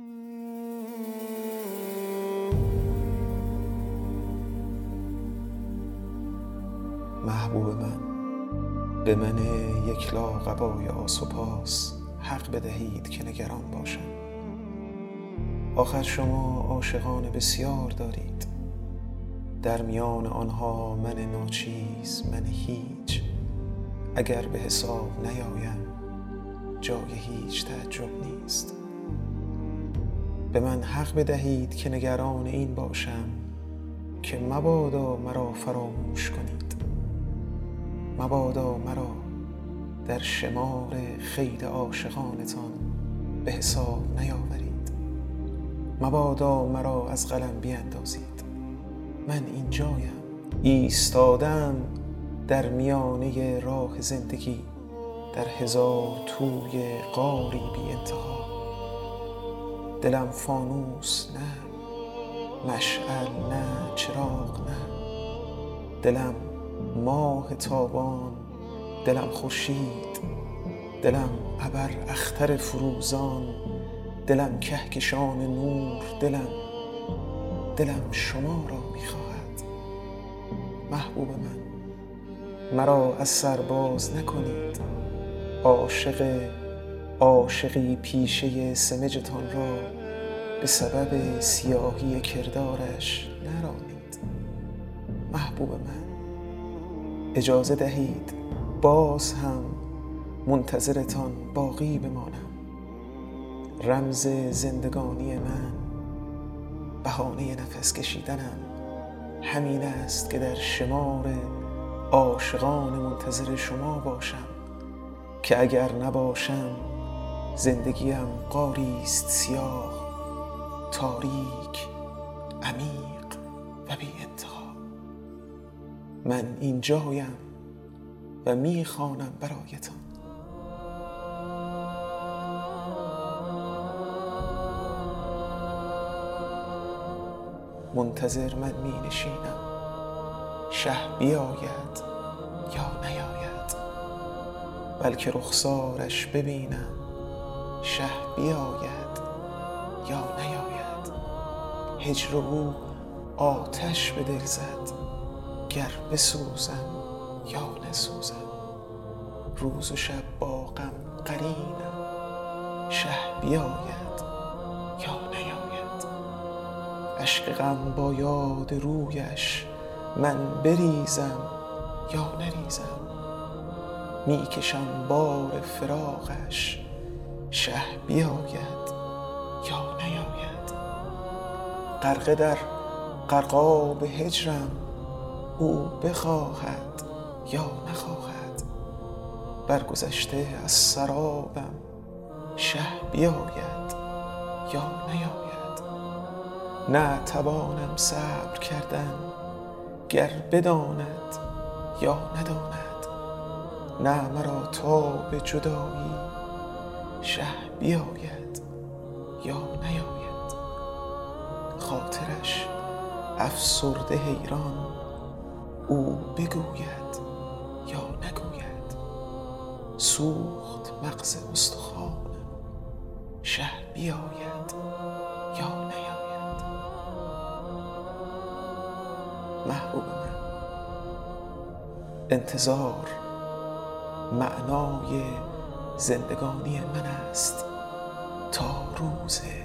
محبوب من، به من یک لاقبای آس و پاس حق بدهید که نگران باشم. آخر شما عاشقان بسیار دارید، در میان آنها من ناچیز، من هیچ. اگر به حساب نیایم جای هیچ تعجب نیست. به من حق بدهید که نگران این باشم که مبادا مرا فراموش کنید، مبادا مرا در شمار خیل عاشقانتان به حساب نیاورید، مبادا مرا از قلم بیندازید. من اینجایم، ایستادم در میانه راه زندگی، در هزار توی غاری بی انتها. دلم فانوس نه، مشعل نه، چراغ نه. دلم ماه تابان، دلم خورشید، دلم ابر اختر فروزان، دلم کهکشان نور، دلم شما را می‌خواهد. محبوب من، مرا از سر باز نکنید. عاشقی پیشه سمجتان را به سبب سیاهی کردارش نرانید. محبوب من، اجازه دهید باز هم منتظرتان باقی بمانم. رمز زندگانی من، بهانه نفس کشیدنم همین است که در شمار عاشقان منتظر شما باشم، که اگر نباشم زندگیم غاری است سیاه، تاریک، عمیق و بی انتها. من اینجایم و میخوانم برایتان. منتظر من می نشینم، شه بیاید یا نیاید، بلکه رخسارش ببینم، شه بیاید یا نیاید. هجر او آتش به دل زد، گر بسوزم یا نسوزم. روز و شب با غم قرینم، شه بیاید یا نیاید. اشک غم با یاد رویش من بریزم یا نریزم. میکشم بار فراقش، شه بیاید یا نیاید. غرقه در غرقاب هجرم، او بخواهد یا نخواهد. برگذشته از سرابم، شه بیاید یا نیاید. نه توانم صبر کردن، گر بداند یا نداند. نه مرا تاب جدایی، شه بیاید یا نیاید. خاطرش افسرده حیران، او بگوید یا نگوید. سوخت مغز استخوانم، شه بیاید یا نیاید. محبوب من، انتظار معنای زندگانی من است تا روز